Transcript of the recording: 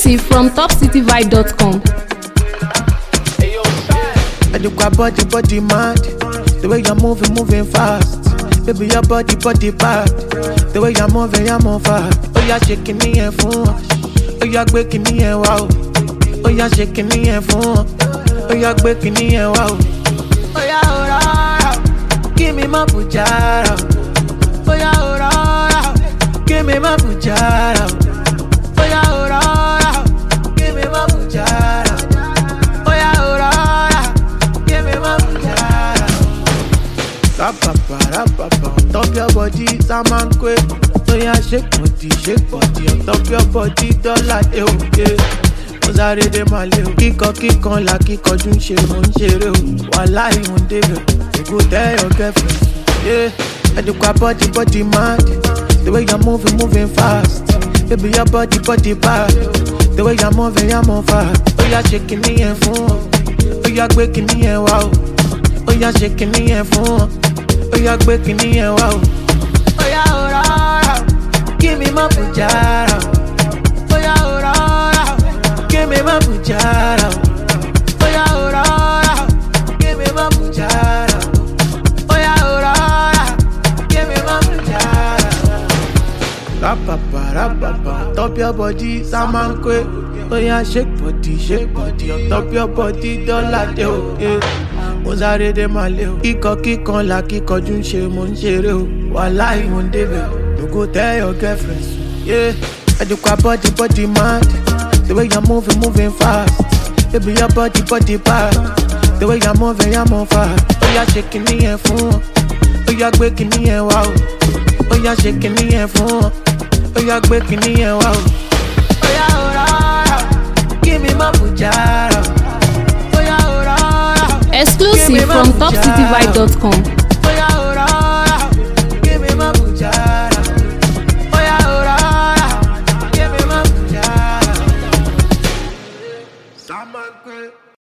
Exclusive from topcityvibe.com. And you got body mad. The way you're moving fast. Baby, your body bad. The way you're moving fast. Oh, you're shaking me and phone. Oh, you're breaking me and wow. Oh, you're shaking me and phone. Oh, you're breaking me and wow. Oh, yeah, oh, give me my pujara. Oh, yeah, oh, give me my pujara. Oh, yeah, oh, give me my pujara. Rapapa, top your body, Saman quick. So yeah, shake body, on top your body, dollar de okay. Ozare de maleo, kíkan la kíkan jun ṣe mo ń ṣeré o. Wallahi mo ń débẹ̀, you go tell your girlfriend. Yeah, and you got body mad. The way you're moving fast. Baby, your body bad. The way you're moving fast. Oh, you're shaking me and phone. Oh, you're breaking me and wow. Oh, you're shaking me and phone. Oh, you're breaking me and wow. Oh, yeah, oh, give me my pujara. Oh, yeah, oh, give me my pujara. Oh, yeah, oh, give me my pujara. Oh, yeah, oh, give me my pujara. Rapapa, top your body, Saman quick. Oh, yeah, shake body, on top your body, dollar de okay. Ozare de maleo, kíkan la kíkan jun ṣe mo ń ṣeré o. Wallahi mo ń débẹ̀, you go tell your girlfriend. Yeah, and you got body mad. The way you're moving fast. Baby, your body bad. The way you're moving fast. Oh, you're shaking me and phone. Oh, you're breaking me and wow. Oh, you're shaking me and phone. Oh, you're breaking me and wow. Oh, yeah, give me my pujara. Exclusive from topcityvibe.com.